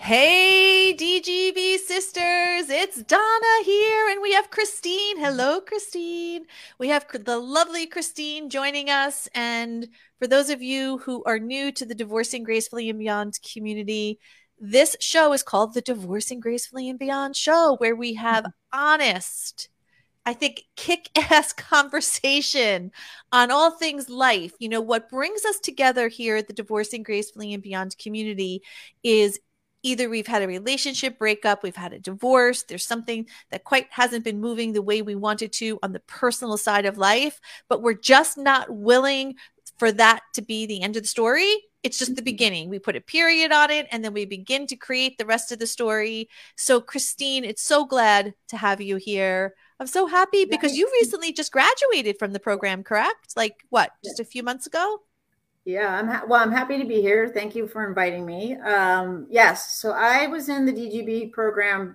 Hey, DGB sisters, it's Donna here, and we have Christine. Hello, Christine. We have the lovely Christine joining us. And for those of you who are new to the Divorcing Gracefully and Beyond community, this show is called the Divorcing Gracefully and Beyond Show, where we have honest, I think, kick-ass conversation on all things life. You know, what brings us together here at the Divorcing Gracefully and Beyond community is either we've had a relationship breakup, we've had a divorce, there's something that quite hasn't been moving the way we wanted to on the personal side of life, but we're just not willing for that to be the end of the story. It's just the beginning. We put a period on it and then we begin to create the rest of the story. So Christine, it's so glad to have you here. I'm so happy because you recently just graduated from the program, correct? Like what, just a few months ago? Yeah, I'm happy to be here. Thank you for inviting me. Yes, so I was in the DGB program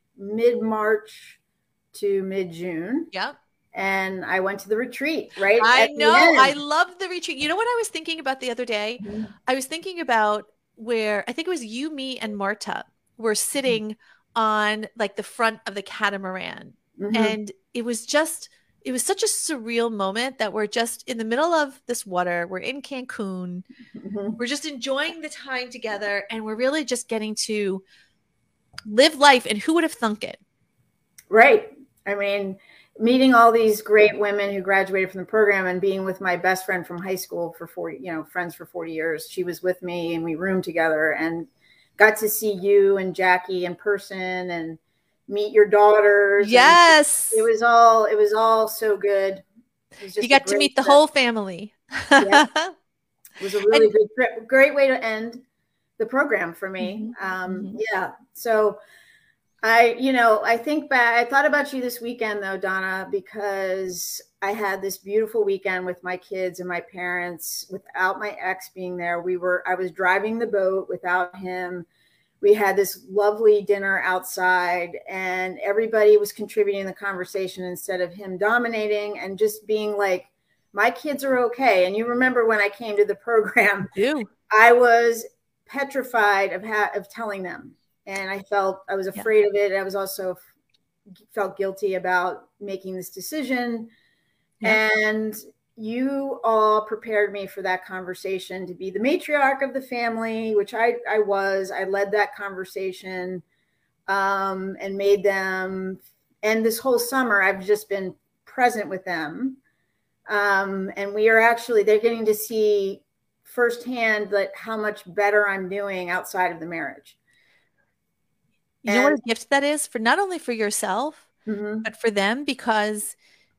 mid-March to mid-June. Yep. And I went to the retreat, right? I At the know. I end. love the retreat. You know what I was thinking about the other day? I was thinking about where I think it was you, me, and Marta were sitting on like the front of the catamaran. And it was such a surreal moment that we're just in the middle of this water. We're in Cancun. We're just enjoying the time together and we're really just getting to live life. And who would have thunk it? Right. I mean, meeting all these great women who graduated from the program and being with my best friend from high school for 40, friends for 40 years. She was with me and we roomed together and got to see you and Jackie in person and meet your daughters. Yes. It was all so good. You got to meet the whole family. Yep. It was a really good trip. Great way to end the program for me. Yeah. So I think back, I thought about you this weekend though, Donna, because I had this beautiful weekend with my kids and my parents without my ex being there. I was driving the boat without him. We had this lovely dinner outside and everybody was contributing the conversation instead of him dominating and just being like, my kids are okay. And you remember when I came to the program, I was petrified of telling them. And I was afraid of it. I was also felt guilty about making this decision. And you all prepared me for that conversation to be the matriarch of the family, which I was. I led that conversation and made them. And this whole summer, I've just been present with them. And they're getting to see firsthand how much better I'm doing outside of the marriage. You know what a gift that is for not only for yourself, but for them, because,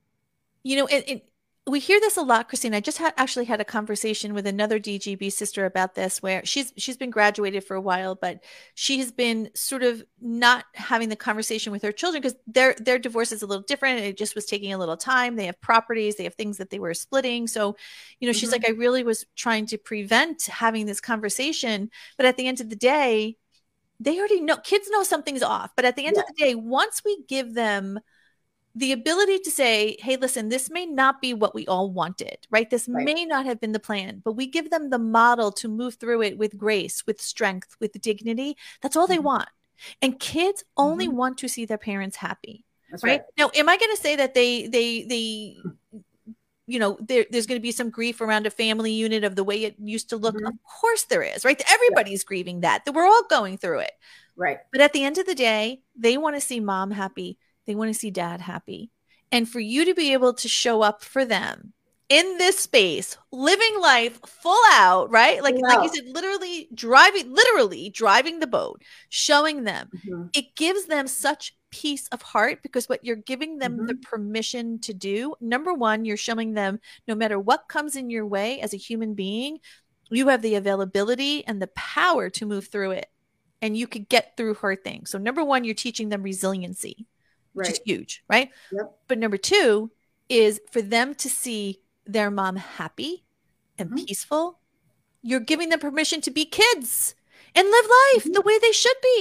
we hear this a lot, Christine. I just actually had a conversation with another DGB sister about this, where she's been graduated for a while, but she has been sort of not having the conversation with her children because their divorce is a little different. It just was taking a little time. They have properties, they have things that they were splitting. So, she's like, I really was trying to prevent having this conversation, but at the end of the day, they already know, kids know something's off. But at the end of the day, once we give them the ability to say, hey, listen, this may not be what we all wanted, right? This may not have been the plan, but we give them the model to move through it with grace, with strength, with dignity. That's all they want. And kids only want to see their parents happy. That's right? Now, am I going to say that there's going to be some grief around a family unit of the way it used to look? Of course there is, right? Everybody's grieving that we're all going through it. Right. But at the end of the day, they want to see mom happy. They want to see dad happy. And for you to be able to show up for them in this space, living life full out, right? Like you said, literally driving the boat, showing them, it gives them such peace of heart, because what you're giving them the permission to do, number one, you're showing them no matter what comes in your way as a human being, you have the availability and the power to move through it, and you could get through hard things. So number one, you're teaching them resiliency, which is huge, right? But number two is for them to see their mom happy and peaceful. You're giving them permission to be kids and live life the way they should be.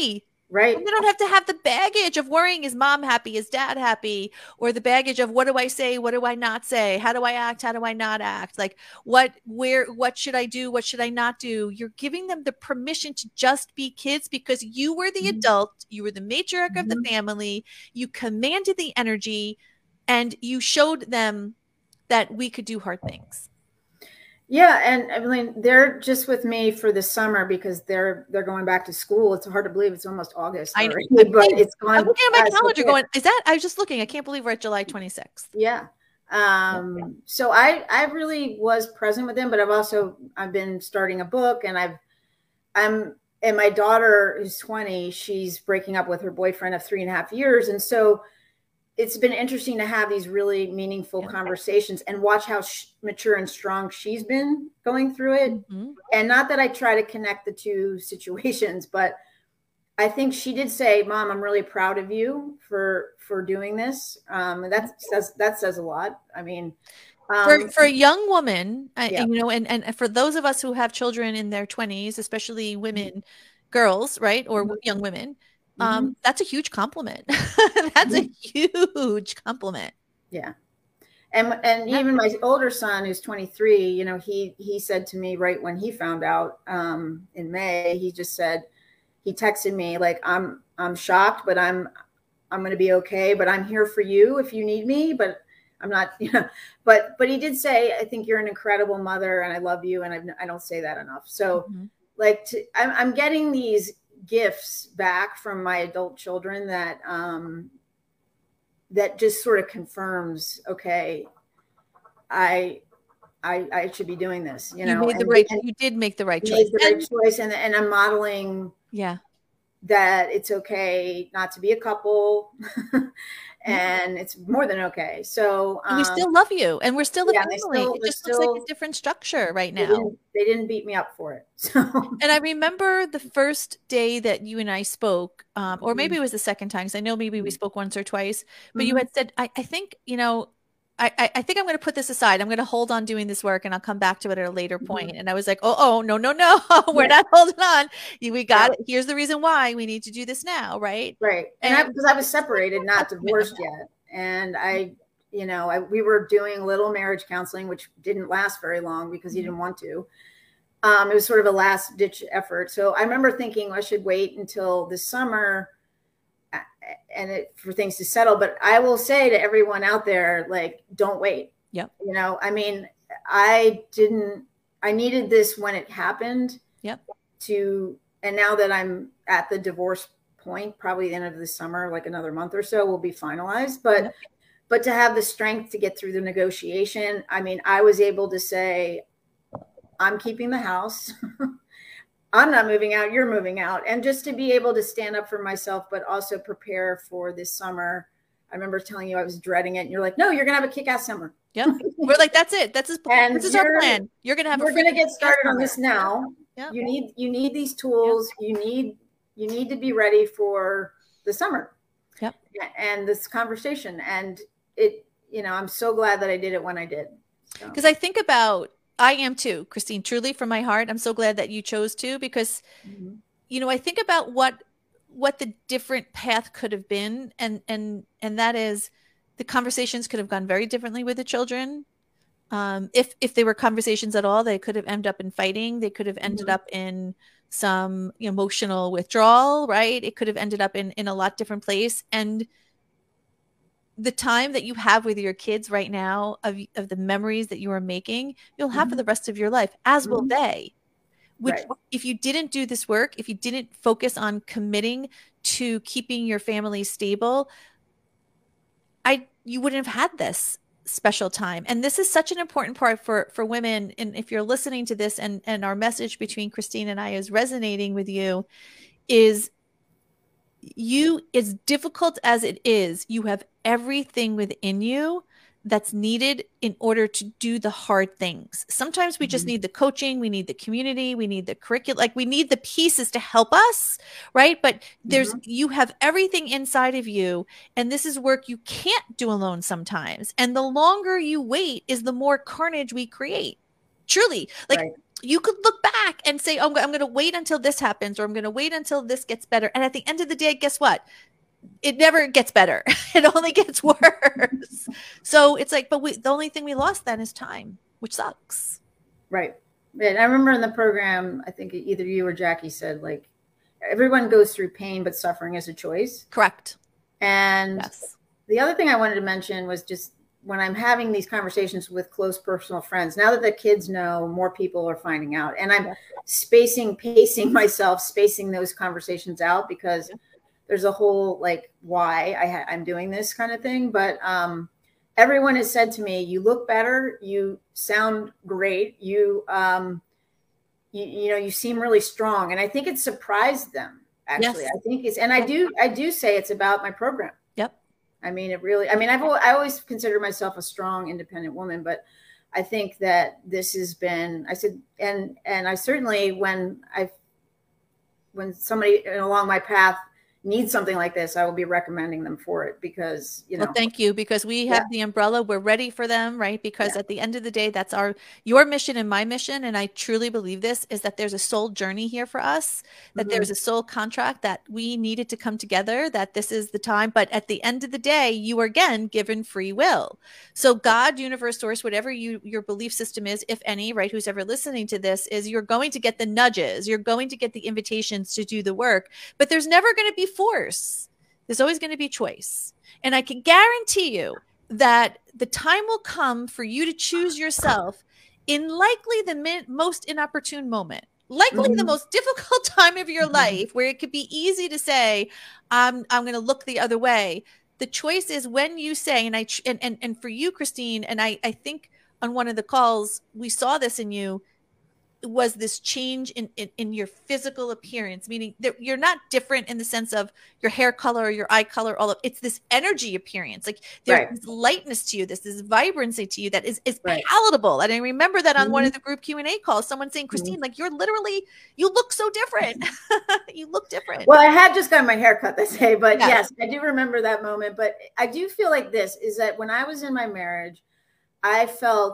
Right. And they don't have to have the baggage of worrying, is mom happy? Is dad happy? Or the baggage of, what do I say? What do I not say? How do I act? How do I not act? Like, what should I do? What should I not do? You're giving them the permission to just be kids because you were the adult. You were the matriarch of the family. You commanded the energy and you showed them that we could do hard things. Yeah, and I mean, they're just with me for the summer because they're going back to school. It's hard to believe it's almost August already, but it's gone. I'm looking at my calendar going, is that, I was just looking, I can't believe we're at July 26th. Yeah. So I really was present with them, but I've been starting a book, and and my daughter who's 20, she's breaking up with her boyfriend of 3.5 years. And so it's been interesting to have these really meaningful conversations and watch how mature and strong she's been going through it. And not that I try to connect the two situations, but I think she did say, Mom, I'm really proud of you for doing this. That says a lot. I mean, for a young woman, and, you know, and for those of us who have children in their 20s, especially women, girls, right? Or young women, that's a huge compliment. That's a huge compliment. Yeah. And even my older son, who's 23, you know, he said to me right when he found out in May, he just said, he texted me like, I'm shocked, but I'm going to be okay, but I'm here for you if you need me, but I'm not, you know, but he did say, I think you're an incredible mother and I love you. And I don't say that enough. So like, I'm getting these gifts back from my adult children that that just sort of confirms, okay, I should be doing this, you know. You did make the right choice. Made the right choice, and I'm modeling that it's okay not to be a couple. And it's more than okay. So we still love you, and we're still a family. It just looks like a different structure right now. They didn't beat me up for it. So. And I remember the first day that you and I spoke, or maybe it was the second time, because I know maybe we spoke once or twice, but you had said, I think, you know, I think I'm going to put this aside. I'm going to hold on doing this work and I'll come back to it at a later point. And I was like, oh, no. We're not holding on. We got it. Here's the reason why we need to do this now. Right. Right. And because I was separated, not divorced yet. And we were doing little marriage counseling, which didn't last very long because he didn't want to. It was sort of a last ditch effort. So I remember thinking I should wait until the summer for things to settle. But I will say to everyone out there, like, don't wait. Yeah. You know, I mean, I needed this when it happened. Yep. And now that I'm at the divorce point, probably the end of the summer, like another month or so, will be finalized. But to have the strength to get through the negotiation, I mean, I was able to say, I'm keeping the house. I'm not moving out, you're moving out. And just to be able to stand up for myself, but also prepare for this summer. I remember telling you I was dreading it. And you're like, no, you're going to have a kick-ass summer. Yep. We're like, that's it. This is our plan. You're going to have we're going to get started on this now. Yep. You need these tools. Yep. You need to be ready for the summer. Yep. And this conversation. And it, you know, I'm so glad that I did it when I did. Because I think about, I am too, Christine, truly from my heart. I'm so glad that you chose to, because, you know, I think about what the different path could have been. And that is, the conversations could have gone very differently with the children. If they were conversations at all, they could have ended up in fighting. They could have ended up in some emotional withdrawal, right? It could have ended up in a lot different place. And the time that you have with your kids right now of the memories that you are making, you'll have for the rest of your life, as will they. Which, if you didn't do this work, if you didn't focus on committing to keeping your family stable, you wouldn't have had this special time. And this is such an important part for women. And if you're listening to this and our message between Christine and I is resonating with you, is as difficult as it is, you have everything within you that's needed in order to do the hard things. Sometimes we just need the coaching, we need the community, we need the curriculum, like we need the pieces to help us, right? But you have everything inside of you, and this is work you can't do alone sometimes. And the longer you wait is the more carnage we create. Truly, like Right. you could look back and say, oh, I'm going to wait until this happens, or I'm going to wait until this gets better. And at the end of the day, guess what? It never gets better. It only gets worse. So it's like, but the only thing we lost then is time, which sucks. Right. And I remember in the program, I think either you or Jackie said, like, everyone goes through pain, but suffering is a choice. Correct. And yes. The other thing I wanted to mention was just when I'm having these conversations with close personal friends, now that the kids know, more people are finding out. And I'm pacing myself, spacing those conversations out, because there's a whole, like, why I'm doing this kind of thing. But everyone has said to me, you look better, you sound great, you seem really strong. And I think it surprised them, actually. Yes. I think it's, and I do say it's about my program. Yep. I mean, I always consider myself a strong, independent woman, but I think that this has been, I said, and I certainly, when somebody along my path needs something like this, I will be recommending them for it, because, you know. Well, thank you, because we have the umbrella. We're ready for them, right? Because at the end of the day, that's your mission and my mission. And I truly believe this is that there's a soul journey here for us, that there's a soul contract that we needed to come together, that this is the time. But at the end of the day, you are again given free will. So God, universe, source, whatever your belief system is, if any, right? Who's ever listening to this, is you're going to get the nudges. You're going to get the invitations to do the work, but there's never going to be force. There's always going to be choice. And I can guarantee you that the time will come for you to choose yourself in likely the most inopportune moment, likely the most difficult time of your life, where it could be easy to say, I'm going to look the other way. The choice is when you say, and for you, Christine, and I think on one of the calls, we saw this in you, was this change in your physical appearance, meaning that you're not different in the sense of your hair color or your eye color, it's this energy appearance. Like there's this lightness to you, this vibrancy to you that is palatable. And I remember that on one of the group Q&A calls, someone saying, Christine, like you look so different. You look different. Well, I had just got my hair cut this day, but yes, I do remember that moment. But I do feel like this is that when I was in my marriage, I felt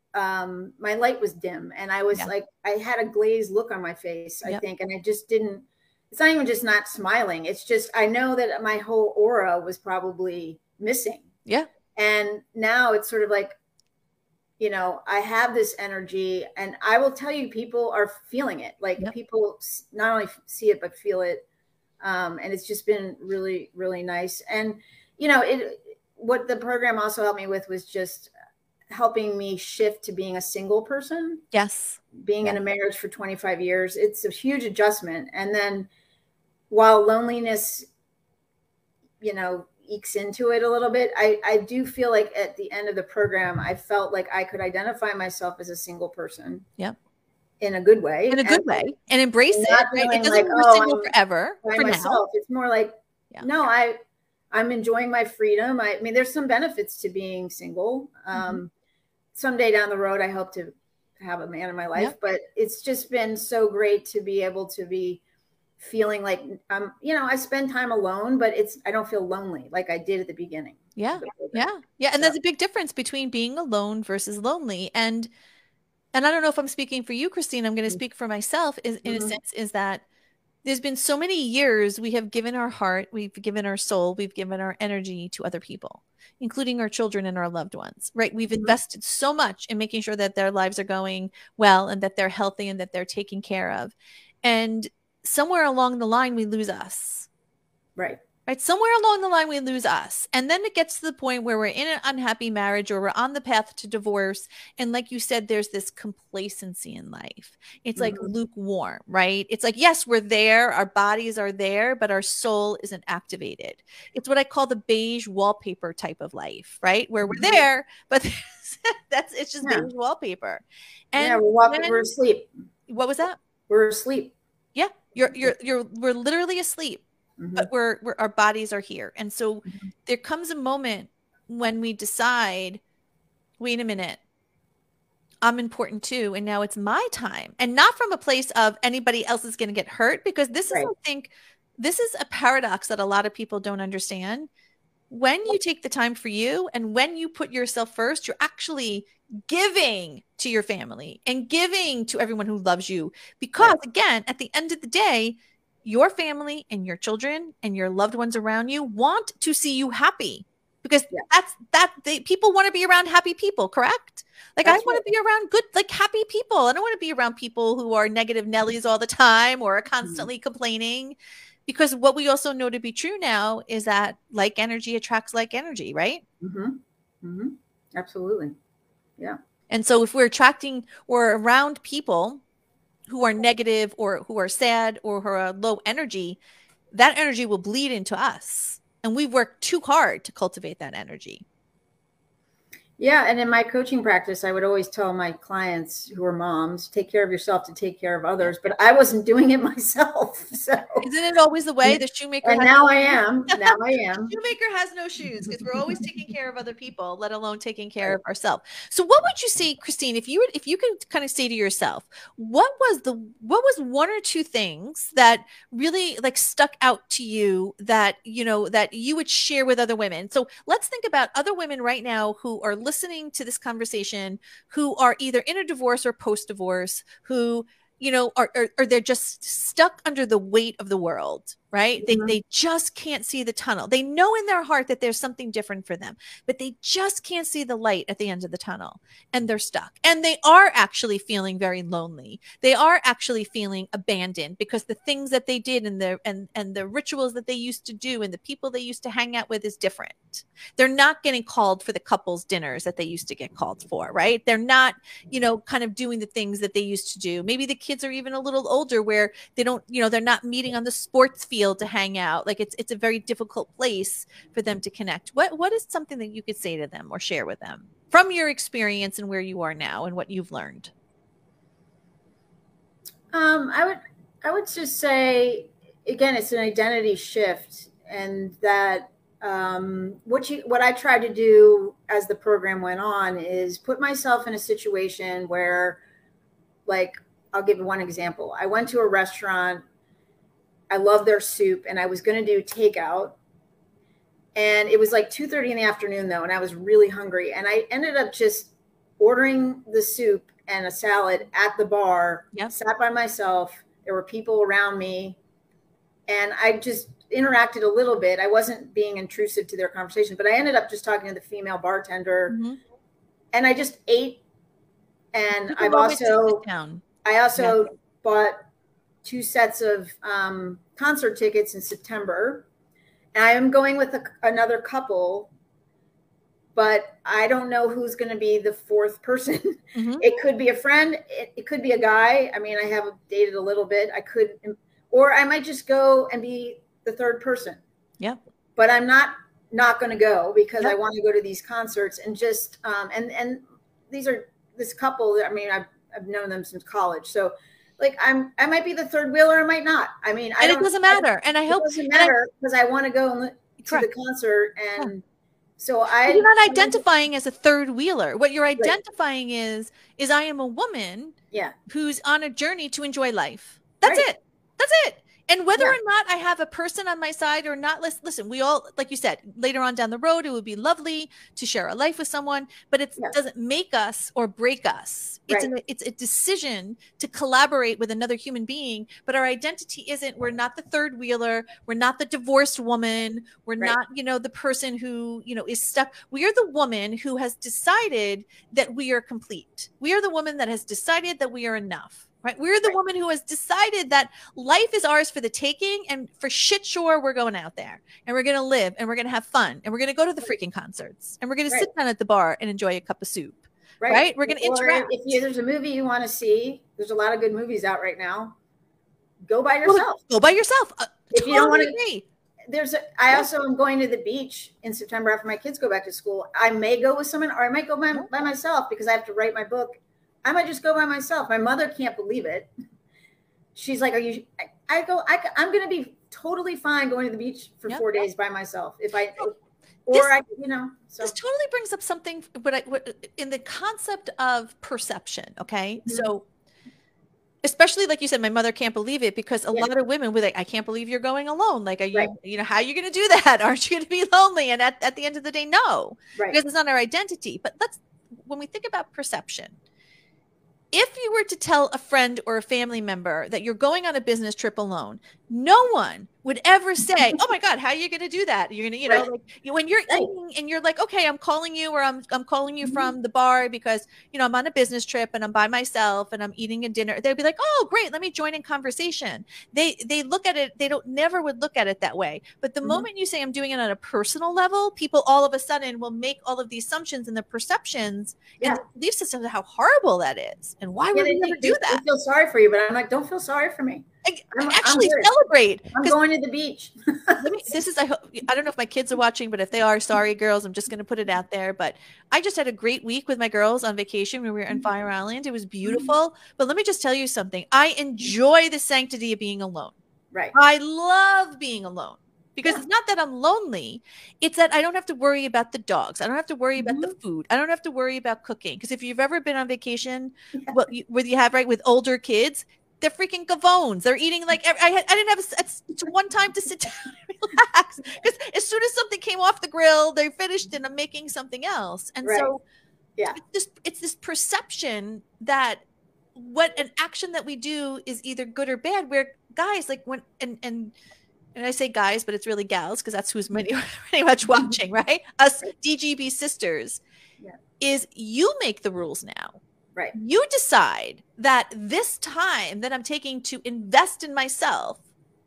my light was dim, and I was like, I had a glazed look on my face, I think. And I just didn't, it's not even just not smiling. It's just, I know that my whole aura was probably missing. Yeah. And now it's sort of like, you know, I have this energy, and I will tell you, people are feeling it. Like people not only see it, but feel it. And it's just been really, really nice. And, you know, what the program also helped me with was just helping me shift to being a single person. Yes. Being in a marriage for 25 years. It's a huge adjustment. And then while loneliness, you know, ekes into it a little bit, I do feel like at the end of the program, I felt like I could identify myself as a single person. Yep. In a good way. In a good way. And embrace it. Right? It doesn't mean we're single forever. For myself. It's more like, no, I'm enjoying my freedom. I mean, there's some benefits to being single. Someday down the road, I hope to have a man in my life, but it's just been so great to be able to be feeling like, you know, I spend time alone, but I don't feel lonely like I did at the beginning. Yeah. Yeah. Yeah. And there's a big difference between being alone versus lonely. And I don't know if I'm speaking for you, Christine, I'm going to speak for myself in a sense, is that there's been so many years we have given our heart, we've given our soul, we've given our energy to other people, including our children and our loved ones, right? We've invested so much in making sure that their lives are going well and that they're healthy and that they're taken care of. And somewhere along the line, we lose us. Right. Right. Somewhere along the line, we lose us. And then it gets to the point where we're in an unhappy marriage or we're on the path to divorce. And like you said, there's this complacency in life. It's like lukewarm, right? It's like, yes, we're there. Our bodies are there, but our soul isn't activated. It's what I call the beige wallpaper type of life, right? Where we're there, but it's just beige wallpaper. And we're asleep. What was that? We're asleep. Yeah. We're literally asleep. But our bodies are here. And so there comes a moment when we decide, wait a minute, I'm important too. And now it's my time. And not from a place of anybody else is going to get hurt, because this is, I think, this is a paradox that a lot of people don't understand. when you take the time for you and when you put yourself first, you're actually giving to your family and giving to everyone who loves you. Because again, at the end of the day, your family and your children and your loved ones around you want to see you happy, because people want to be around happy people, correct? Like, I want to be around good, like, happy people. I don't want to be around people who are negative Nellies all the time or are constantly complaining, because what we also know to be true now is that like energy attracts like energy, right? Absolutely. Yeah. And so if we're attracting or around people who are negative or who are sad or who are low energy, that energy will bleed into us. And we've worked too hard to cultivate that energy. Yeah. And in my coaching practice, I would always tell my clients who are moms, take care of yourself to take care of others. But I wasn't doing it myself. So isn't it always the way? The shoemaker and now I am. Now I am. The shoemaker has no shoes, because we're always taking care of other people, let alone taking care of ourselves. So what would you say, Christine, if you could kind of say to yourself, what was one or two things that really like stuck out to you that, you know, that you would share with other women? So let's think about other women right now who are listening to this conversation, who are either in a divorce or post-divorce, who, you know, are they're just stuck under the weight of the world, right? They just can't see the tunnel. They know in their heart that there's something different for them, but they just can't see the light at the end of the tunnel, and they're stuck. And they are actually feeling very lonely. They are actually feeling abandoned, because the things that they did and the rituals that they used to do and the people they used to hang out with is different. They're not getting called for the couples dinners that they used to get called for, right? They're not, you know, kind of doing the things that they used to do. Maybe the kids are even a little older where they don't, you know, they're not meeting on the sports field to hang out. Like, it's a very difficult place for them to connect. What is something that you could say to them or share with them from your experience and where you are now and what you've learned? I would just say, again, it's an identity shift, and that what I tried to do as the program went on is put myself in a situation where, like, I'll give one example. I went to a restaurant. I love their soup, and I was going to do takeout, and it was like 2:30 in the afternoon though, and I was really hungry, and I ended up just ordering the soup and a salad at the bar. Sat by myself. There were people around me, and I just interacted a little bit. I wasn't being intrusive to their conversation, but I ended up just talking to the female bartender, and I just ate. And I also bought 2 sets of concert tickets in September. And I am going with another couple, but I don't know who's going to be the 4th person. It could be a friend. It could be a guy. I mean, I have dated a little bit. Or I might just go and be the 3rd person. Yeah. But I'm not going to go, because I want to go to these concerts and just, and this couple, I mean, I've known them since college. So, like, I might be the 3rd wheeler, I might not. I mean, it doesn't matter. And I hope it doesn't matter, because I want to go to the concert. And so you're not identifying as a 3rd wheeler. What you're identifying is I am a woman who's on a journey to enjoy life. That's it. That's it. And whether or not I have a person on my side or not, listen, we all, like you said, later on down the road, it would be lovely to share a life with someone, but it doesn't make us or break us. It's a decision to collaborate with another human being, but our identity isn't, we're not the 3rd wheeler. We're not the divorced woman. We're not, you know, the person who, you know, is stuck. We are the woman who has decided that we are complete. We are the woman that has decided that we are enough. Right? We're the woman who has decided that life is ours for the taking, and for shit sure, we're going out there and we're going to live and we're going to have fun and we're going to go to the freaking concerts and we're going to sit down at the bar and enjoy a cup of soup. Right? We're going to interact. If there's a movie you want to see, there's a lot of good movies out right now. Go by yourself. Go by yourself. If you don't want to agree. I also am going to the beach in September after my kids go back to school. I may go with someone, or I might go by myself, because I have to write my book. I might just go by myself. My mother can't believe it. She's like, "Are you?" I'm going to be totally fine going to the beach for 4 days by myself. So. This totally brings up something, what in the concept of perception. Okay. So especially like you said, my mother can't believe it, because a lot of women were like, I can't believe you're going alone. Like, are you, you know, how are you going to do that? Aren't you going to be lonely? And at the end of the day, no, because it's not our identity. But when we think about perception, if you were to tell a friend or a family member that you're going on a business trip alone, no one would ever say, oh my God, how are you going to do that? You're going to, you know, like when you're eating and you're like, okay, I'm calling you, or I'm calling you from the bar because, you know, I'm on a business trip and I'm by myself and I'm eating a dinner. They'd be like, oh, great. Let me join in conversation. They look at it. They never would look at it that way. But the moment you say I'm doing it on a personal level, people all of a sudden will make all of these assumptions and the perceptions and the belief systems of how horrible that is. And why would we ever do that? I feel sorry for you, but I'm like, don't feel sorry for me. Actually celebrate. I'm going to the beach. I don't know if my kids are watching, but if they are, sorry, girls, I'm just going to put it out there. But I just had a great week with my girls on vacation when we were in Fire Island. It was beautiful. But let me just tell you something. I enjoy the sanctity of being alone. Right. I love being alone. Because it's not that I'm lonely. It's that I don't have to worry about the dogs. I don't have to worry about the food. I don't have to worry about cooking. Because if you've ever been on vacation, where you have, right, with older kids, they're freaking gavones. They're eating like I didn't have one time to sit down and relax, because as soon as something came off the grill, they finished and I'm making something else. And so it's this perception that what an action that we do is either good or bad, where guys, like, when and I say guys, but it's really gals, because that's who's pretty much watching, right? Us DGB sisters, is you make the rules now. Right. You decide that this time that I'm taking to invest in myself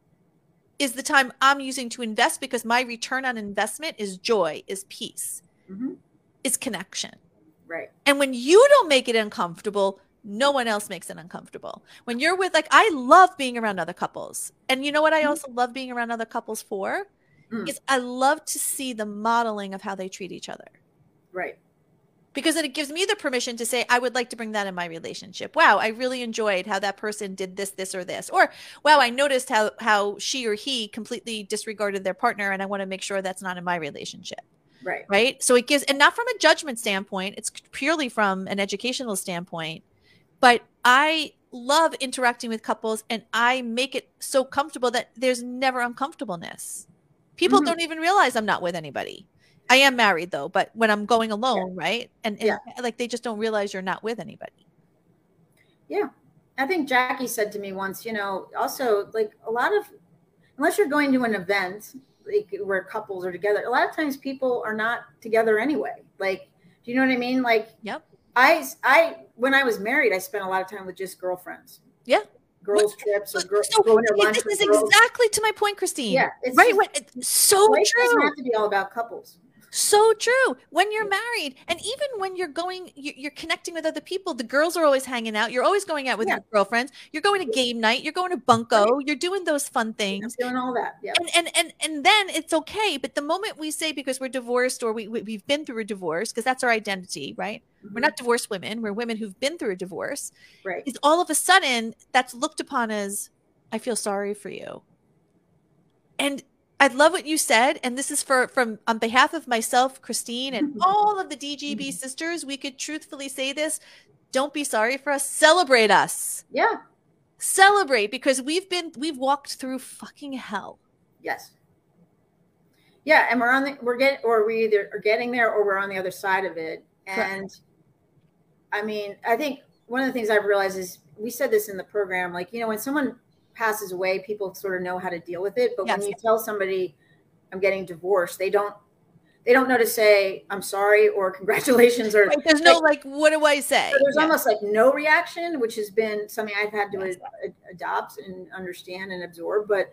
is the time I'm using to invest, because my return on investment is joy, is peace, is connection. Right. And when you don't make it uncomfortable, no one else makes it uncomfortable. When you're with, like, I love being around other couples. And you know what I also love being around other couples for? Is I love to see the modeling of how they treat each other. Right. Because it gives me the permission to say, I would like to bring that in my relationship. Wow, I really enjoyed how that person did this, this, or this. Or, wow, I noticed how she or he completely disregarded their partner, and I want to make sure that's not in my relationship. Right. Right? So it gives, and not from a judgment standpoint, it's purely from an educational standpoint. But I love interacting with couples, and I make it so comfortable that there's never uncomfortableness. People don't even realize I'm not with anybody. I am married though, but when I'm going alone, right? And like, they just don't realize you're not with anybody. Yeah. I think Jackie said to me once, you know, also, like, a lot of, unless you're going to an event like where couples are together, a lot of times people are not together anyway. Like, do you know what I mean? Like, when I was married, I spent a lot of time with just girlfriends. Yeah. Girls trips or going to lunch. This is exactly to my point, Christine. Yeah. Right. It's so true. It doesn't have to be all about couples. So true. When you're married, and even when you're connecting with other people, the girls are always hanging out. You're always going out with your girlfriends. You're going to game night. You're going to bunko. You're doing those fun things. I'm doing all that. Yeah. And then it's okay. But the moment we say, because we're divorced, or we've been through a divorce, because that's our identity, right? We're not divorced women. We're women who've been through a divorce. Right. It's all of a sudden that's looked upon as, I feel sorry for you. And I love what you said, and this is from on behalf of myself, Christine, and all of the DGB sisters. We could truthfully say this: don't be sorry for us. Celebrate us. Yeah, celebrate, because we've walked through fucking hell. Yes. Yeah, and we either are getting there or we're on the other side of it. And correct. I mean, I think one of the things I've realized is, we said this in the program, like, you know, when someone passes away, people sort of know how to deal with it. But when you tell somebody I'm getting divorced, they don't know to say I'm sorry or congratulations, or there's no like, what do I say? So there's almost like no reaction, which has been something I've had to adopt and understand and absorb. But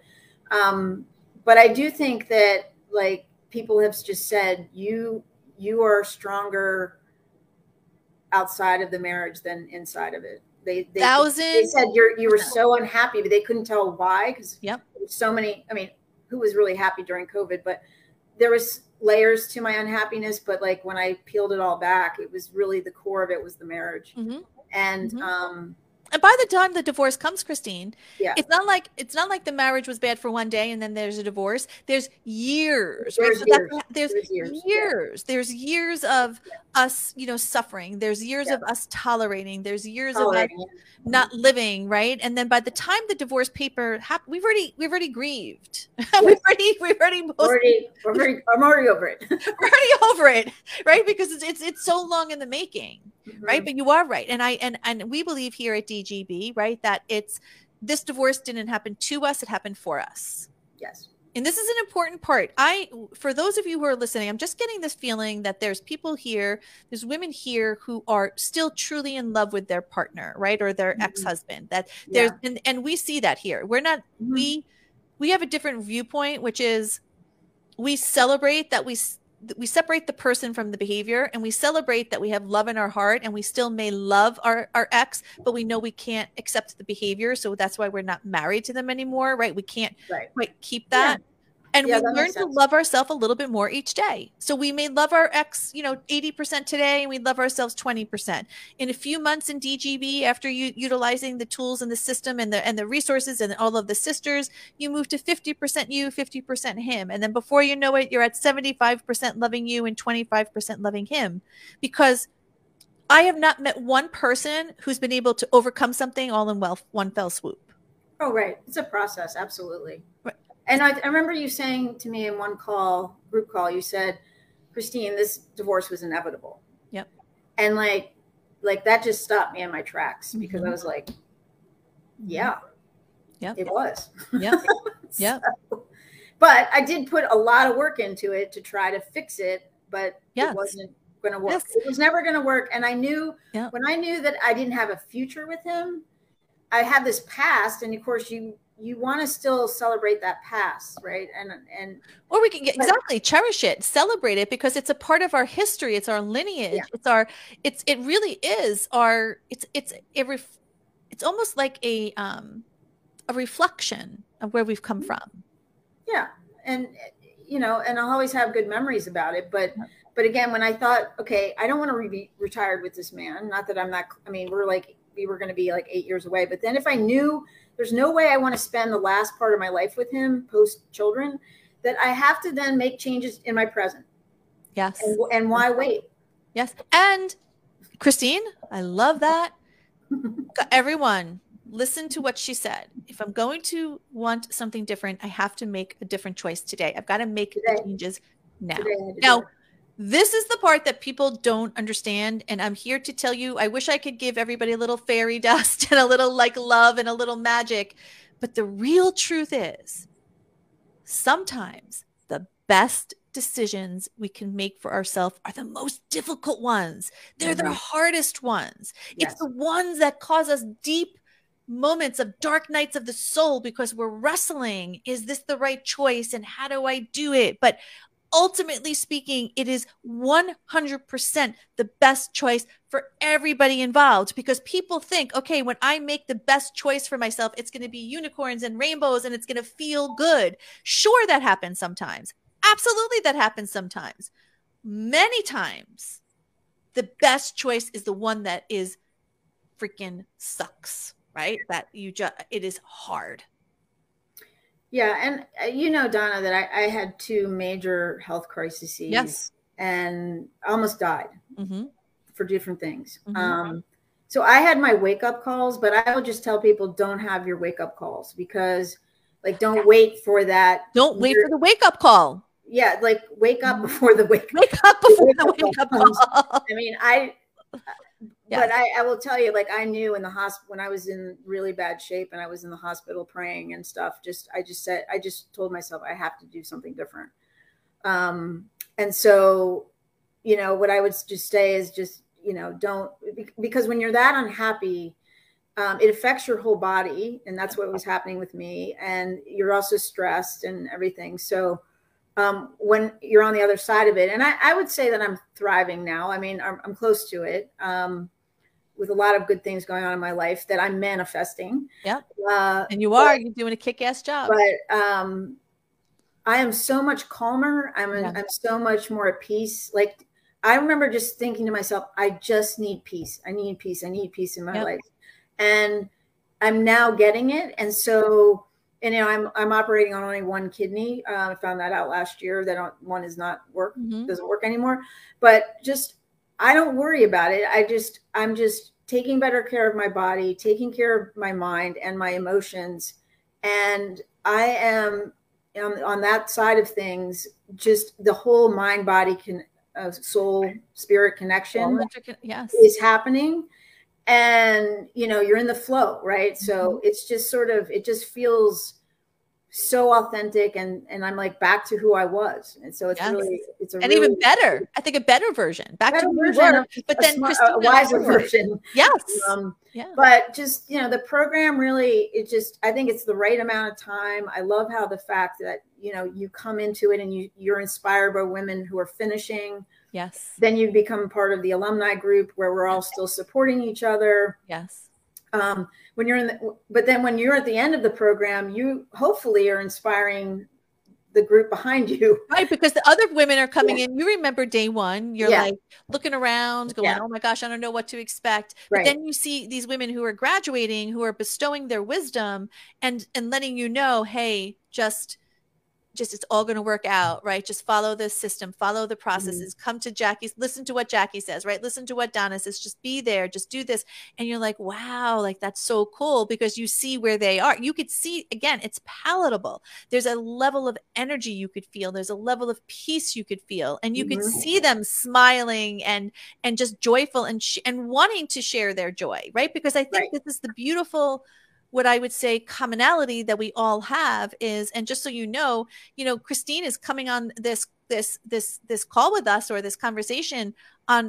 I do think that, like, people have just said you are stronger outside of the marriage than inside of it. They said you were so unhappy, but they couldn't tell why, because so many. I mean, who was really happy during COVID? But there was layers to my unhappiness. But like, when I peeled it all back, it was really the core of it was the marriage. And And by the time the divorce comes, Christine, Yeah. it's not like the marriage was bad for one day and then there's a divorce. There's years, right? There's So years. there's There's years. years. There's years of Yeah. us, suffering. There's years Yeah. of us tolerating. There's years of us Tolerating it. not living, right? And then by the time the divorce paper we've already grieved. Yes. I'm already over it. We're already over it, right? Because it's so long in the making, right? But you are right, and we believe here at DGB, right, that this divorce didn't happen to us; it happened for us. Yes. And this is an important part. For those of you who are listening, I'm just getting this feeling that there's people here, there's women here who are still truly in love with their partner, right? Or their ex-husband. That there's, and we see that here. We're not, we have a different viewpoint, which is we celebrate that we separate the person from the behavior, and we celebrate that we have love in our heart and we still may love our ex, but we know we can't accept the behavior. So that's why we're not married to them anymore, right? We can't quite keep that. Yeah. And we learn to love ourselves a little bit more each day. So we may love our ex, 80% today, and we love ourselves 20%. In a few months in DGB, after you utilizing the tools and the system and the resources and all of the sisters, you move to 50% you, 50% him. And then before you know it, you're at 75% loving you and 25% loving him. Because I have not met one person who's been able to overcome something all in one fell swoop. Oh, right. It's a process. Absolutely. Right. And I remember you saying to me in one group call, you said, Christine, this divorce was inevitable. Yep. And like that just stopped me in my tracks, because I was like, yeah, it was. Yeah. Yeah. But I did put a lot of work into it to try to fix it, but it wasn't going to work. Yes. It was never going to work. And I knew when I knew that I didn't have a future with him, I had this past, and of course you want to still celebrate that past, right? And or we can exactly cherish it, celebrate it, because it's a part of our history. It's our lineage. Yeah. It really is our. It's almost like a reflection of where we've come from. Yeah, and and I'll always have good memories about it, but again, when I thought, okay, I don't want to be retired with this man. Not that I'm not. I mean, we were going to be like 8 years away. But then if I knew there's no way I want to spend the last part of my life with him post children, that I have to then make changes in my present. Yes. And why wait? Yes. And Christine, I love that. Everyone, listen to what she said. If I'm going to want something different, I have to make a different choice today. I've got to make the changes now. Now, this is the part that people don't understand. And I'm here to tell you, I wish I could give everybody a little fairy dust and a little love and a little magic. But the real truth is, sometimes the best decisions we can make for ourselves are the most difficult ones. They're the hardest ones. Yes. It's the ones that cause us deep moments of dark nights of the soul, because we're wrestling. Is this the right choice? And how do I do it? But ultimately speaking, it is 100% the best choice for everybody involved, because people think, okay, when I make the best choice for myself, it's going to be unicorns and rainbows and it's going to feel good. Sure, that happens sometimes. Absolutely, that happens sometimes. Many times, the best choice is the one that is freaking sucks, right? That it is hard. Yeah. And Donna, that I had 2 major health crises. Yes. And almost died for different things. So I had my wake up calls, but I would just tell people, don't have your wake up calls, because don't wait for that. Don't wait for the wake up call. Yeah. Wake up before the wake up before the wake up call. I mean, but I will tell you, I knew in the hospital when I was in really bad shape and I was in the hospital praying and stuff, I just told myself I have to do something different. And so, what I would just say is just, don't, because when you're that unhappy, it affects your whole body. And that's what was happening with me. And you're also stressed and everything. So when you're on the other side of it, and I would say that I'm thriving now. I mean, I'm close to it. With a lot of good things going on in my life that I'm manifesting. Yeah. And you're doing a kick-ass job. But I am so much calmer. I'm so much more at peace. I remember just thinking to myself, I just need peace. I need peace. I need peace in my life. and I'm now getting it. And so, and you know, I'm operating on only one kidney. I found that out last year that one is not doesn't work anymore. But just I don't worry about it. I'm just taking better care of my body, taking care of my mind and my emotions, and I am on that side of things. Just the whole mind body soul spirit connection is happening. And, you know, you're in the flow, right? So it's just sort of, it just feels so authentic, and I'm like back to who I was. And so it's really, it's a really, even better, I think a better version, back to who we were, but then a wiser version. Yes. But just, you know, the program really, I think it's the right amount of time. I love how the fact that, you know, you come into it and you're inspired by women who are finishing. Yes. Then you become part of the alumni group where we're all still supporting each other. Yes. When you're but then when you're at the end of the program, you hopefully are inspiring the group behind you. Right. Because the other women are coming in. You remember day one, you're like looking around going, oh my gosh, I don't know what to expect. But then you see these women who are graduating, who are bestowing their wisdom and letting you know, hey, just it's all going to work out, right? Just follow this system, follow the processes, come to Jackie's, listen to what Jackie says, right? Listen to what Donna says, just be there, just do this. And you're like, wow, like that's so cool, because you see where they are. You could see, again, it's palatable. There's a level of energy you could feel. There's a level of peace you could feel, and you could see them smiling and just joyful and wanting to share their joy, right? Because I think this is the beautiful, what I would say commonality that we all have is, and just so you know, Christine is coming on this call with us, or this conversation on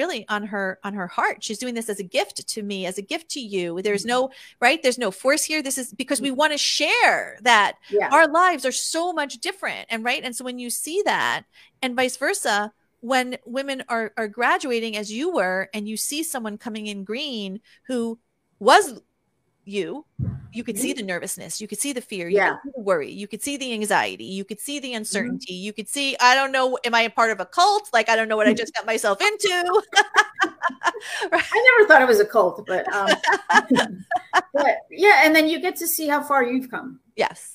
her heart. She's doing this as a gift to me, as a gift to you. There's no, right? There's no force here. This is because we want to share that our lives are so much different. And right. And so when you see that, and vice versa, when women are graduating as you were, and you see someone coming in green who was you could see the nervousness, you could see the fear, you could see the worry, you could see the anxiety, you could see the uncertainty, you could see, I don't know, am I a part of a cult? Like, I don't know what I just got myself into. Right? I never thought it was a cult, but but yeah, and then you get to see how far you've come. Yes.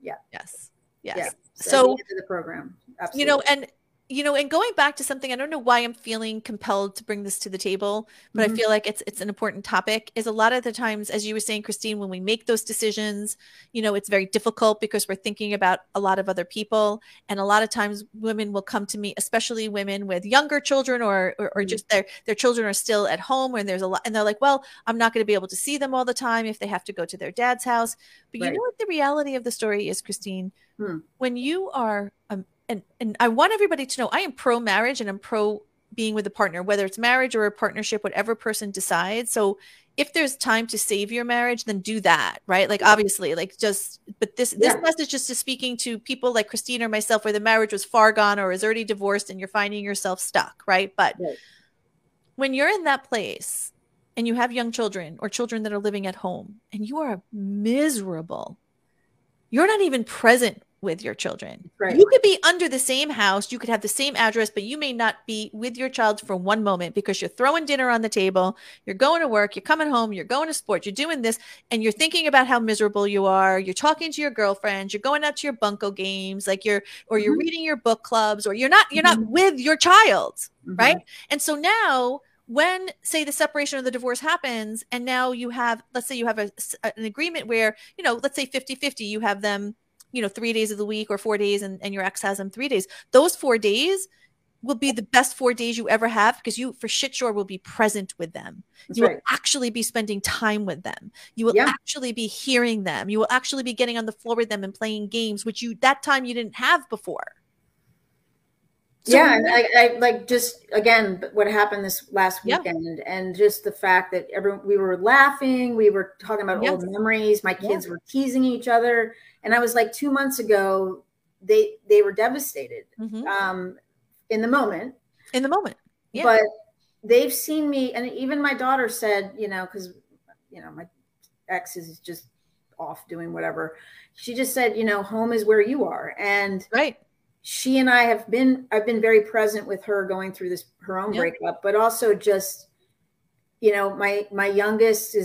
So at the end of the program, absolutely. And going back to something, I don't know why I'm feeling compelled to bring this to the table, but I feel like it's an important topic, is a lot of the times, as you were saying, Christine, when we make those decisions, it's very difficult because we're thinking about a lot of other people. And a lot of times women will come to me, especially women with younger children or just their children are still at home, and there's a lot, and they're like, well, I'm not going to be able to see them all the time if they have to go to their dad's house. But you know what the reality of the story is, Christine? When you are and I want everybody to know, I am pro marriage and I'm pro being with a partner, whether it's marriage or a partnership, whatever person decides. So if there's time to save your marriage, then do that, right? Like, obviously, like, just, but this message is just speaking to people like Christine or myself, where the marriage was far gone or is already divorced and you're finding yourself stuck, right? But when you're in that place and you have young children or children that are living at home and you are miserable, you're not even present with your children. You could be under the same house, you could have the same address, but you may not be with your child for one moment because you're throwing dinner on the table, you're going to work, you're coming home, you're going to sports, you're doing this, and you're thinking about how miserable you are. You're talking to your girlfriends, you're going out to your bunco games, like you're reading your book clubs, or you're not with your child, right? And so now, when, say, the separation or the divorce happens, and now you have, let's say you have an agreement where, let's say 50-50, you have them 3 days of the week or 4 days, and your ex has them 3 days. Those 4 days will be the best 4 days you ever have, because you for shit sure will be present with them. You will actually be spending time with them. You will actually be hearing them. You will actually be getting on the floor with them and playing games, which that time you didn't have before. So and I like, just again, what happened this last weekend, and just the fact that we were laughing, we were talking about old memories. My kids were teasing each other, and I was like, 2 months ago, they were devastated in the moment. But they've seen me, and even my daughter said, because my ex is just off doing whatever. She just said, home is where you are, and she and I've been very present with her going through her own breakup, but also just, my youngest is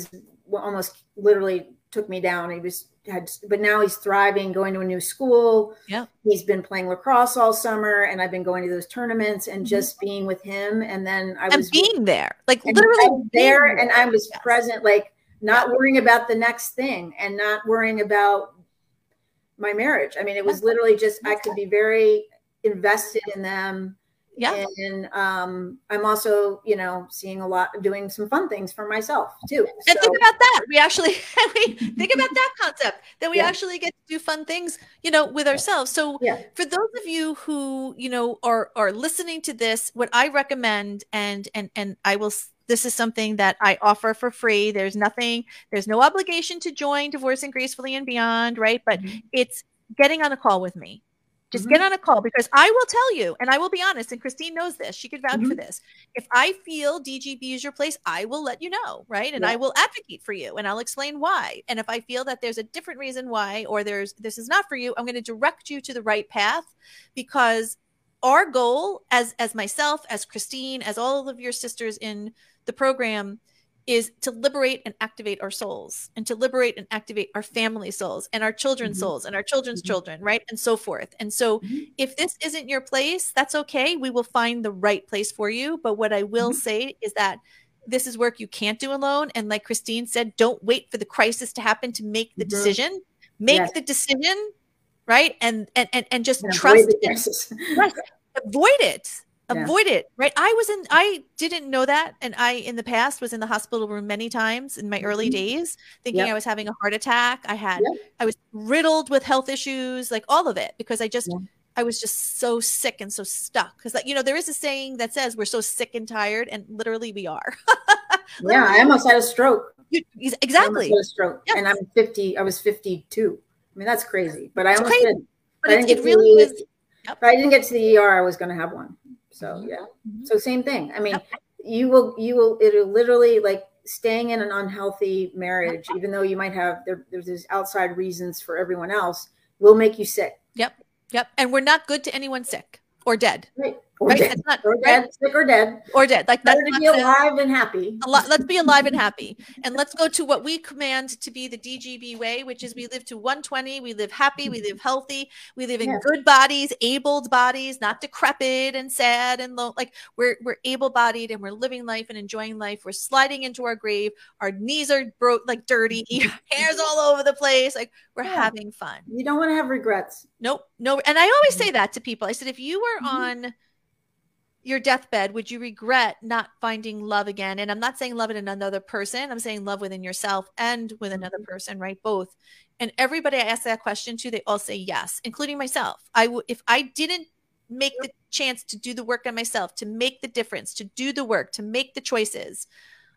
almost literally took me down. But now he's thriving, going to a new school. Yeah. He's been playing lacrosse all summer, and I've been going to those tournaments and just being with him. And then I was being there, like literally there, and I was present, like not worrying about the next thing and not worrying about my marriage. I mean, it was literally just, I could be very invested in them. Yeah. And I'm also, seeing a lot, doing some fun things for myself too. And think about that. We think about that concept, that we actually get to do fun things, with ourselves. So for those of you who, are listening to this, what I recommend, and this is something that I offer for free. There's no obligation to join Divorcing Gracefully and Beyond, right? But it's getting on a call with me. Just get on a call, because I will tell you, and I will be honest, and Christine knows this, she could vouch for this. If I feel DGB is your place, I will let you know, right? And I will advocate for you, and I'll explain why. And if I feel that there's a different reason why, or this is not for you, I'm going to direct you to the right path, because our goal as myself, as Christine, as all of your sisters in the program, is to liberate and activate our souls, and to liberate and activate our family souls and our children's souls and our children's children, right? And so forth. And so if this isn't your place, that's okay. We will find the right place for you. But what I will say is that this is work you can't do alone. And like Christine said, don't wait for the crisis to happen to make the decision. Make the decision, right? And just trust it. Avoid it. Avoid it, right? I didn't know that. And I, in the past, was in the hospital room many times in my early days, thinking I was having a heart attack. I was riddled with health issues, like all of it, because I was just so sick and so stuck. Because, there is a saying that says we're so sick and tired, and literally we are. I almost had a stroke. Exactly. I almost had a stroke. And I'm 50. I was 52. I mean, that's crazy. But I almost did. But it really was. If I didn't get to the ER, I was going to have one. So so same thing. I mean, it'll literally, like, staying in an unhealthy marriage, even though you might have there's these outside reasons for everyone else, will make you sick. Yep. And we're not good to anyone sick or dead. Right. Or dead. Sick or dead. Or dead. Like, that's to be alive and happy. Let's be alive and happy. And let's go to what we command to be the DGB way, which is we live to 120. We live happy. We live healthy. We live in good bodies, abled bodies, not decrepit and sad and low. Like, we're able-bodied, and we're living life and enjoying life. We're sliding into our grave. Our knees are like dirty, hairs all over the place. Like, we're having fun. You don't want to have regrets. Nope. No. And I always say that to people. I said, if you were on your deathbed, would you regret not finding love again? And I'm not saying love in another person. I'm saying love within yourself and with another person, right? Both. And everybody I ask that question to, they all say yes, including myself. If I didn't make the chance to do the work on myself, to make the difference, to do the work, to make the choices,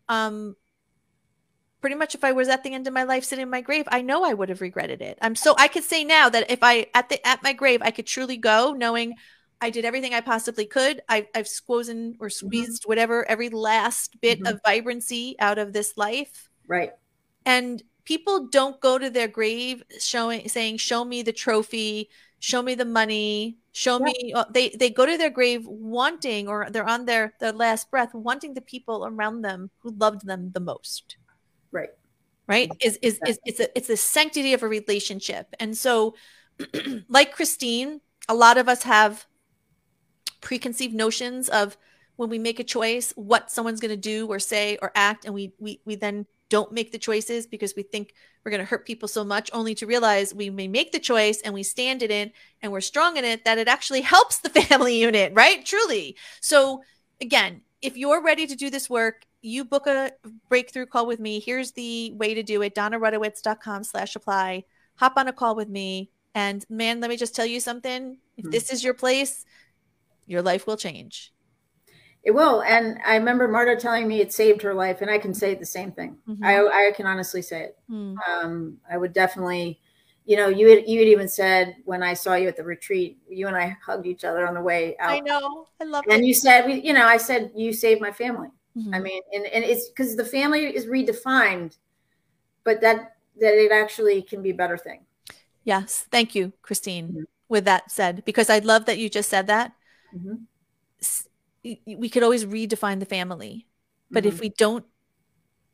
pretty much if I was at the end of my life sitting in my grave, I know I would have regretted it. I could say now that if at my grave, I could truly go knowing I did everything I possibly could. I've squeezed whatever, every last bit of vibrancy out of this life. Right. And people don't go to their grave saying, show me the trophy, show me the money, show me. They go to their grave wanting, or they're on their last breath, wanting the people around them who loved them the most. Right. Right. It's the sanctity of a relationship. And so like Christine, a lot of us have preconceived notions of when we make a choice, what someone's going to do or say or act. And we then don't make the choices because we think we're going to hurt people so much, only to realize we may make the choice and we stand in it and we're strong in it, that it actually helps the family unit, right? Truly. So again, if you're ready to do this work, you book a breakthrough call with me. Here's the way to do it. DonnaRudowitz.com/apply. Hop on a call with me. And man, let me just tell you something. If this is your place, your life will change. It will. And I remember Marta telling me it saved her life, and I can say the same thing. I can honestly say it. I would definitely, you had even said when I saw you at the retreat, you and I hugged each other on the way out. I know. I love it. And you said, I said, you saved my family. I mean, and it's because the family is redefined, but that it actually can be a better thing. Yes. Thank you, Christine. With that said, because I love that you just said that. We could always redefine the family, but if we don't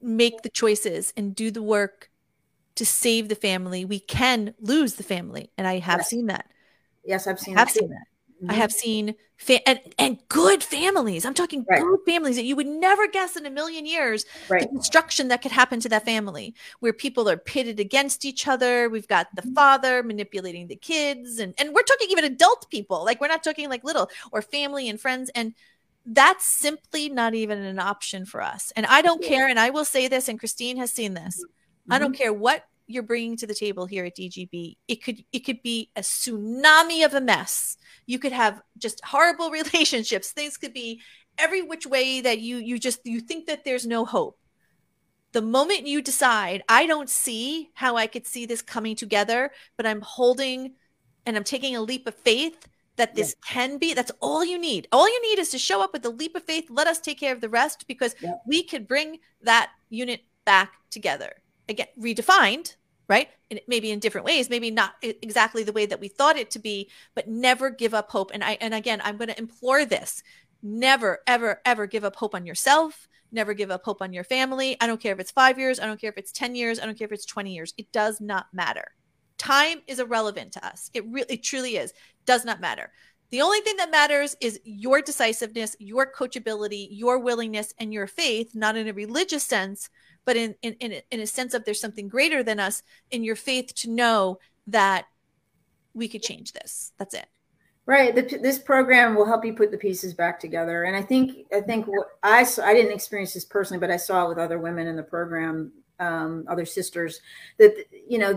make the choices and do the work to save the family, we can lose the family. And I have seen that. Yes, I've seen that. Mm-hmm. I have seen and good families. I'm talking good families that you would never guess in a million years the destruction that could happen to that family, where people are pitted against each other. We've got the father manipulating the kids, and we're talking even adult people. Like, we're not talking like little, or family and friends. And that's simply not even an option for us. And I don't care. And I will say this, and Christine has seen this. I don't care what you're bringing to the table here at DGB. It could be a tsunami of a mess. You could have just horrible relationships. Things could be every which way that you think that there's no hope. The moment you decide, I don't see how I could see this coming together, but I'm holding and I'm taking a leap of faith that this can be, that's all you need. All you need is to show up with a leap of faith. Let us take care of the rest, because we could bring that unit back together. Again, redefined, right? And maybe in different ways, maybe not exactly the way that we thought it to be, but never give up hope. And again, I'm going to implore this: never, ever, ever give up hope on yourself. Never give up hope on your family. I don't care if it's 5 years. I don't care if it's 10 years. I don't care if it's 20 years. It does not matter. Time is irrelevant to us. It truly is. Does not matter. The only thing that matters is your decisiveness, your coachability, your willingness, and your faith, not in a religious sense, but in a sense of there's something greater than us, in your faith to know that we could change this. That's it. Right. This program will help you put the pieces back together. And I think what I didn't experience this personally, but I saw it with other women in the program, other sisters, that, you know,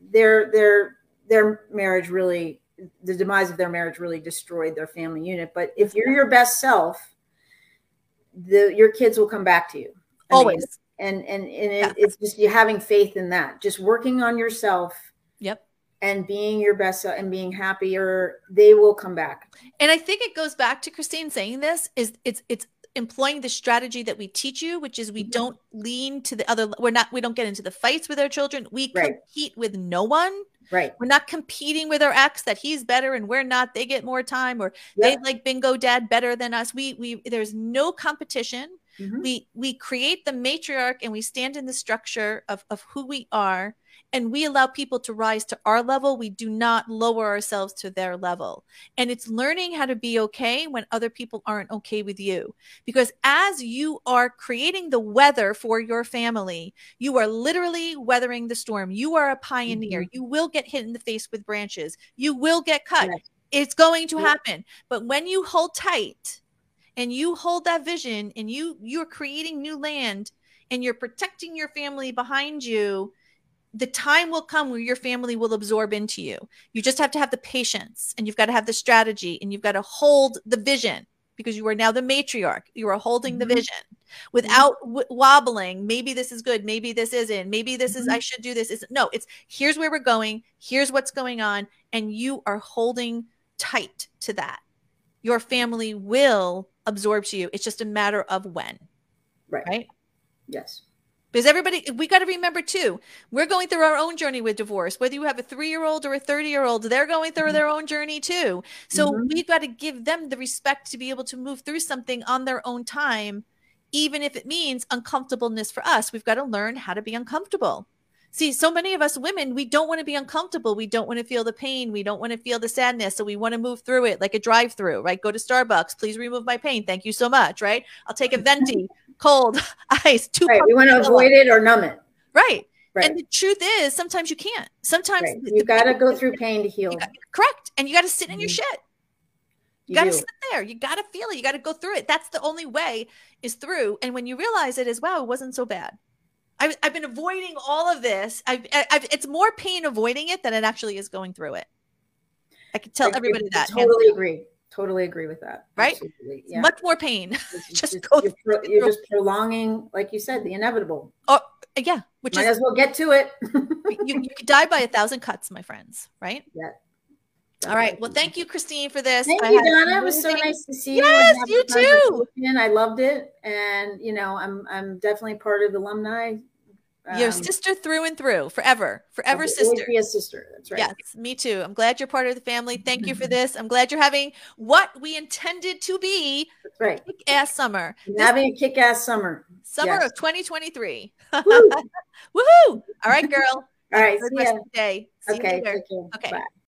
their marriage really, the demise of their marriage really destroyed their family unit. But if you're your best self, your kids will come back to you. Always. It's just you having faith in that, just working on yourself. Yep. And being your best self and being happier, they will come back. And I think it goes back to Christine saying this, is it's employing the strategy that we teach you, which is we don't lean to the other. We don't get into the fights with our children. We compete with no one. Right. We're not competing with our ex that he's better and we're not. They get more time, or they like bingo dad better than us. There's no competition. We create the matriarch, and we stand in the structure of who we are, and we allow people to rise to our level. We do not lower ourselves to their level. And it's learning how to be okay when other people aren't okay with you. Because as you are creating the weather for your family, you are literally weathering the storm. You are a pioneer. You will get hit in the face with branches. You will get cut. It's going to happen. But when you hold tight and you hold that vision, and you're creating new land, and you're protecting your family behind you, the time will come where your family will absorb into you. You just have to have the patience, and you've got to have the strategy, and you've got to hold the vision, because you are now the matriarch. You are holding the vision without wobbling. Maybe this is good. Maybe this isn't. Maybe this is, I should do this. No, it's here's where we're going. Here's what's going on. And you are holding tight to that. Your family will absorb to you. It's just a matter of when. Right? Yes. Because we got to remember too, we're going through our own journey with divorce. Whether you have a 3-year-old or a 30-year-old, they're going through their own journey too. So we've got to give them the respect to be able to move through something on their own time, even if it means uncomfortableness for us. We've got to learn how to be uncomfortable. See, so many of us women, we don't want to be uncomfortable. We don't want to feel the pain. We don't want to feel the sadness. So we want to move through it like a drive-through, right? Go to Starbucks. Please remove my pain. Thank you so much, right? I'll take a venti, cold, ice, 2 Right. We want to avoid it or numb it. Right. And the truth is, sometimes you can't. Sometimes you got to go through pain to heal. Correct. And you got to sit in your shit. You got to sit there. You got to feel it. You got to go through it. That's the only way is through. And when you realize it is, wow, it wasn't so bad. I've been avoiding all of this. It's more pain avoiding it than it actually is going through it. I can tell everybody that. Totally agree with that. Right? Yeah. Much more pain. You're just prolonging, like you said, the inevitable. Oh, yeah. Which might as well get to it. you could die by 1,000 cuts, my friends. Right? Yeah. All right. Well, thank you, Christine, for this. Thank you, Donna. It was so nice to see you. Yes, you too. I loved it, and I'm definitely part of the alumni Your sister through and through, forever sister. Always be a sister. That's right. Yes, me too. I'm glad you're part of the family. Thank you for this. I'm glad you're having what we intended to be. That's right. Kick-ass summer. Having a kick-ass summer. Summer of 2023. Woohoo! All right, girl. All right. See you. Okay. Okay. Bye.